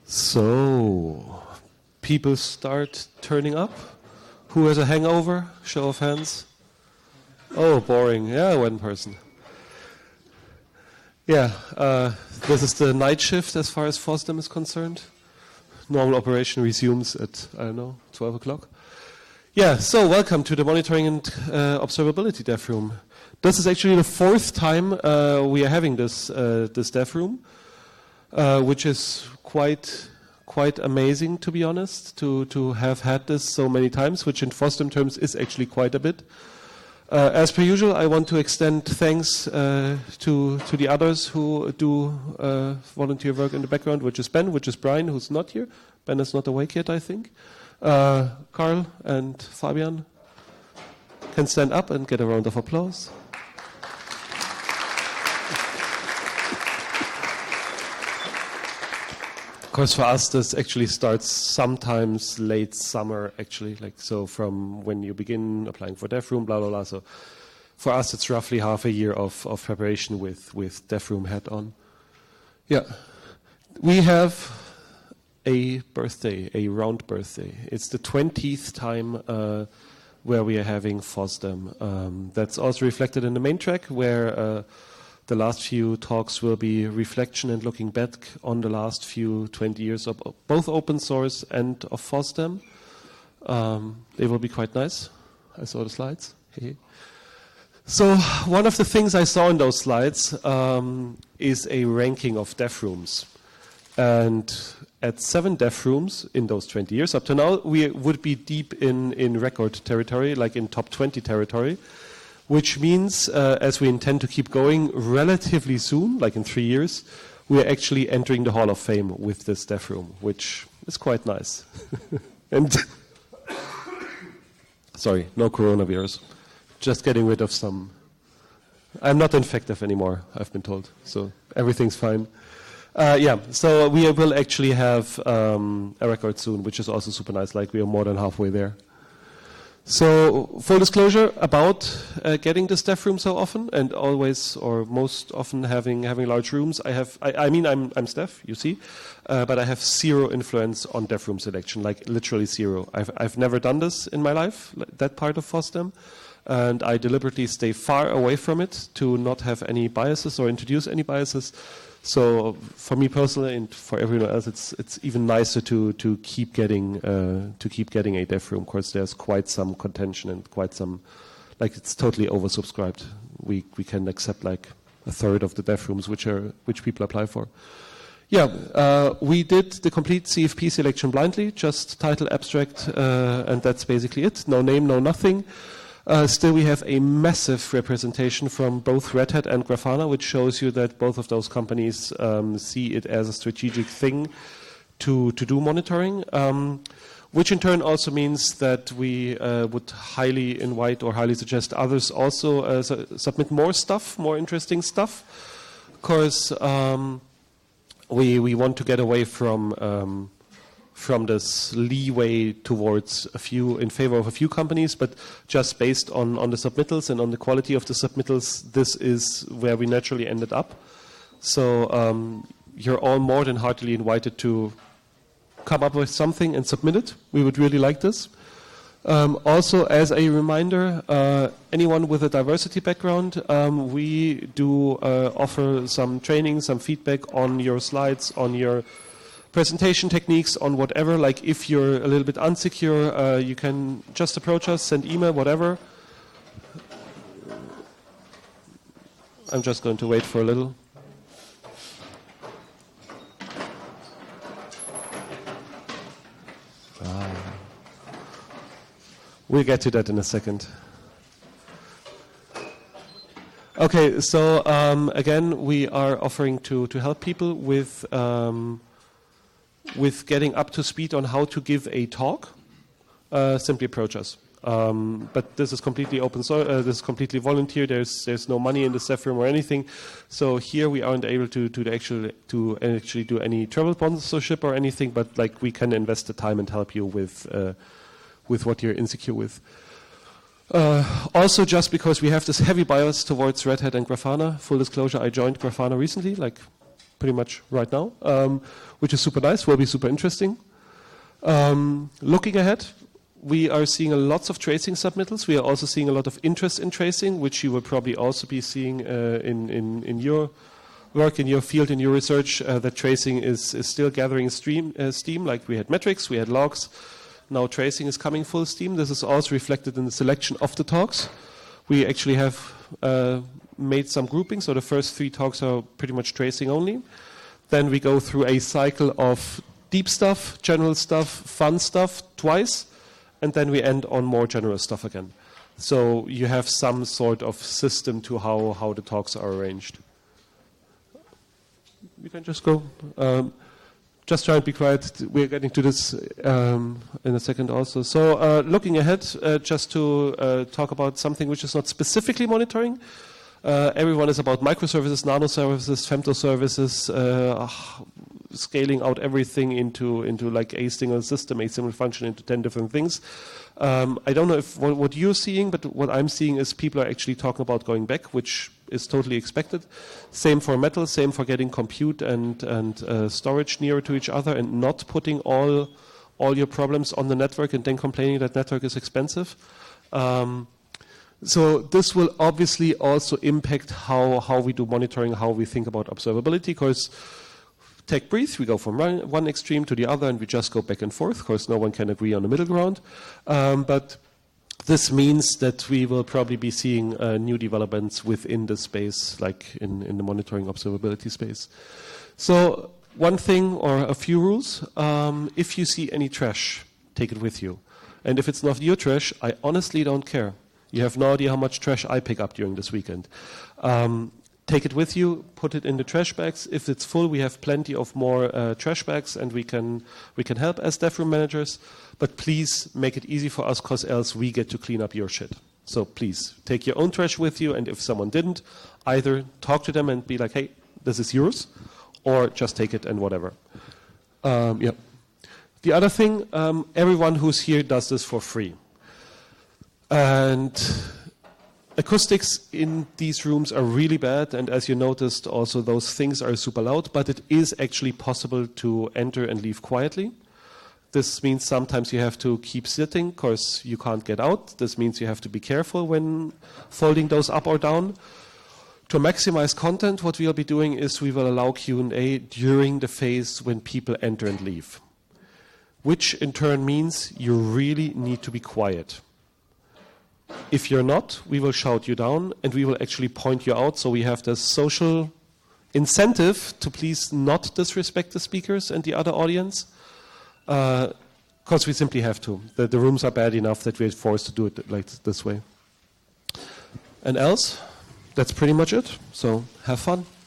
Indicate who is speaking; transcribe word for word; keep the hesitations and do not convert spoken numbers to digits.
Speaker 1: So, people start turning up. Who has a hangover? Show of hands. Oh, boring. Yeah, one person. Yeah, uh, this is the night shift as far as FOSDEM is concerned. Normal operation resumes at, I don't know, twelve o'clock. Yeah, so welcome to the Monitoring and uh, Observability Dev Room. This is actually the fourth time uh, we are having this uh, this Dev Room, uh, which is quite quite amazing, to be honest, to, to have had this so many times, which in FOSDEM terms is actually quite a bit. Uh, as per usual, I want to extend thanks uh, to to the others who do uh, volunteer work in the background, which is Ben, which is Brian, who's not here. Ben is not awake yet, I think. Uh, Carl and Fabian can stand up and get a round of applause. Of course, for us, this actually starts sometimes late summer, actually, like so from when you begin applying for DevRoom, blah, blah, blah. So for us, it's roughly half a year of, of preparation with, with DevRoom hat on. Yeah. We have a birthday, a round birthday. It's the twentieth time uh, where we are having FOSDEM. Um, that's also reflected in the main track, where uh, the last few talks will be reflection and looking back on the last few twenty years of both open source and of FOSDEM. Um, they will be quite nice. I saw the slides. Hey. So one of the things I saw in those slides um, is a ranking of dev rooms. And at seven dev rooms in those twenty years up to now, we would be deep in, in record territory, like in top twenty territory. Which means, uh, as we intend to keep going relatively soon, like in three years, we are actually entering the Hall of Fame with this dev room, which is quite nice. And sorry, no coronavirus. Just getting rid of some. I'm not infective anymore, I've been told, so everything's fine. Uh, yeah, so we will actually have um, a record soon, which is also super nice, like we are more than halfway there. So, full disclosure about uh, getting this dev room so often, and always or most often having having large rooms. I have, I, I mean, I'm I'm Steph, you see, uh, but I have zero influence on dev room selection, like literally zero. I've I've never done this in my life, that part of FOSDEM, and I deliberately stay far away from it to not have any biases or introduce any biases. So for me personally, and for everyone else, it's it's even nicer to to keep getting uh, to keep getting a dev room. Of course, there's quite some contention and quite some, like it's totally oversubscribed. We we can accept like a third of the dev rooms which are which people apply for. Yeah, uh, we did the complete C F P selection blindly, just title, abstract, uh, and that's basically it. No name, no nothing. Uh, still, we have a massive representation from both Red Hat and Grafana, which shows you that both of those companies um, see it as a strategic thing to, to do monitoring, um, which in turn also means that we uh, would highly invite or highly suggest others also uh, su- submit more stuff, more interesting stuff. Of course, um, we, we want to get away from... Um, from this leeway towards a few, in favor of a few companies, but just based on, on the submittals and on the quality of the submittals, this is where we naturally ended up. So um, you're all more than heartily invited to come up with something and submit it. We would really like this. Um, also, as a reminder, uh, anyone with a diversity background, um, we do uh, offer some training, some feedback on your slides, on your presentation techniques, on whatever. Like if you're a little bit unsecure, uh, you can just approach us, send email, whatever. I'm just going to wait for a little. Ah. We'll get to that in a second. Okay, so um, again, we are offering to, to help people with um, with getting up to speed on how to give a talk. Uh, simply approach us. Um, but this is completely open source. Uh, this is completely volunteer. There's there's no money in the dev room or anything. So here we aren't able to to actually to actually do any travel sponsorship or anything. But like we can invest the time and help you with uh, with what you're insecure with. Uh, also, just because we have this heavy bias towards Red Hat and Grafana. Full disclosure: I joined Grafana recently, like pretty much right now, um, which is super nice, will be super interesting. Um, looking ahead, we are seeing a lots of tracing submittals. We are also seeing a lot of interest in tracing, which you will probably also be seeing uh, in, in, in your work, in your field, in your research, uh, that tracing is, is still gathering stream, uh, steam. Like we had metrics, we had logs. Now tracing is coming full steam. This is also reflected in the selection of the talks. We actually have uh, made some groupings. So the first three talks are pretty much tracing only. Then we go through a cycle of deep stuff, general stuff, fun stuff twice. And then we end on more general stuff again. So you have some sort of system to how, how the talks are arranged. You can just go. Um, just try and be quiet. We're getting to this um, in a second also. So uh, looking ahead, uh, just to uh, talk about something which is not specifically monitoring. Uh, everyone is about microservices, nanoservices, femtoservices, uh, scaling out everything into into like a single system, a single function into ten different things. Um, I don't know if what, what you're seeing, but what I'm seeing is people are actually talking about going back, which is totally expected. Same for metal, same for getting compute and and uh, storage nearer to each other, and not putting all all your problems on the network and then complaining that network is expensive. Um, So this will obviously also impact how, how we do monitoring, how we think about observability, because take breathe, we go from one, one extreme to the other and we just go back and forth. Of course, no one can agree on the middle ground. Um, but this means that we will probably be seeing uh, new developments within the space, like in, in the monitoring observability space. So one thing or a few rules, um, if you see any trash, take it with you. And if it's not your trash, I honestly don't care. You have no idea how much trash I pick up during this weekend. Um, take it with you, put it in the trash bags. If it's full, we have plenty of more uh, trash bags, and we can we can help as dev room managers. But please make it easy for us, because else we get to clean up your shit. So please, take your own trash with you, and if someone didn't, either talk to them and be like, hey, this is yours, or just take it and whatever. Um, yeah. The other thing, um, everyone who's here does this for free. And acoustics in these rooms are really bad, and as you noticed, also those things are super loud, but it is actually possible to enter and leave quietly. This means sometimes you have to keep sitting because you can't get out. This means you have to be careful when folding those up or down. To maximize content, what we'll be doing is we will allow Q and A during the phase when people enter and leave, which in turn means you really need to be quiet. If you're not, we will shout you down and we will actually point you out. So we have this social incentive to please not disrespect the speakers and the other audience, because uh, we simply have to. The, the rooms are bad enough that we're forced to do it like this way. And else, that's pretty much it. So have fun.